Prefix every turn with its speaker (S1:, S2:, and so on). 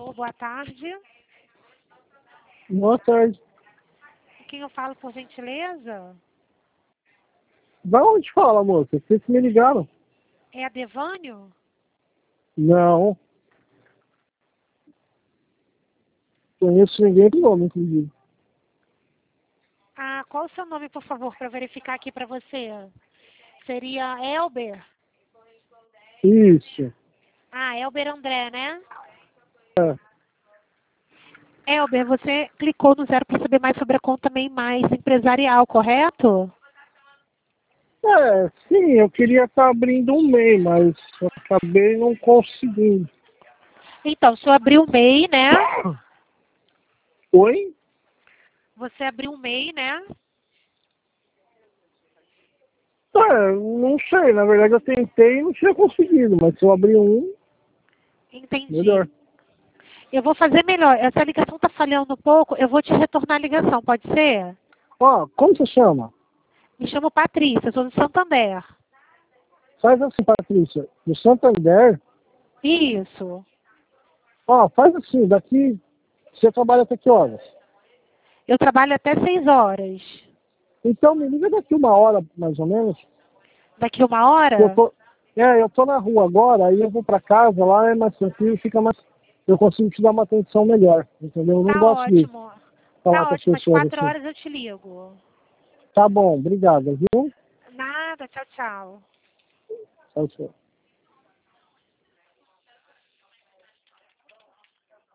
S1: Banco, boa tarde.
S2: Boa tarde.
S1: Com quem eu falo, por gentileza?
S2: Da onde fala, moça? Vocês me ligaram?
S1: É a Devânio?
S2: Não. Conheço ninguém do nome, inclusive.
S1: Ah, qual o seu nome, por favor, para verificar aqui para você? Seria Elber?
S2: Isso.
S1: Ah, Elber André, né?
S2: É.
S1: Elber, você clicou no 0 para saber mais sobre a conta MEI Mais empresarial, correto?
S2: Sim, eu queria estar abrindo um MEI, mas eu acabei não conseguindo.
S1: Então, se eu abrir o MEI, né?
S2: Oi?
S1: Você abriu um MEI, né?
S2: Não sei, na verdade eu tentei e não tinha conseguido, mas se eu abrir um,
S1: Entendi.
S2: melhor.
S1: Eu vou fazer melhor. Essa ligação está falhando um pouco. Eu vou te retornar a ligação, pode ser?
S2: Ó, como você chama?
S1: Me chamo Patrícia, sou do Santander.
S2: Faz assim, Patrícia, do Santander,
S1: Isso.
S2: faz assim, daqui, você trabalha até que horas?
S1: Eu trabalho até 6 horas.
S2: Então me liga daqui 1 hora, mais ou menos.
S1: Daqui 1 hora?
S2: Eu tô na rua agora, aí eu vou pra casa, lá é mais tranquilo, eu consigo te dar uma atenção melhor, entendeu? Eu não
S1: Tá
S2: gosto de
S1: ótimo.
S2: falar
S1: Tá
S2: com as
S1: ótimo. Às
S2: pessoas
S1: 4
S2: assim.
S1: horas eu te ligo.
S2: Tá bom, obrigado, viu?
S1: Nada. Tchau, tchau.
S2: Tchau, tchau.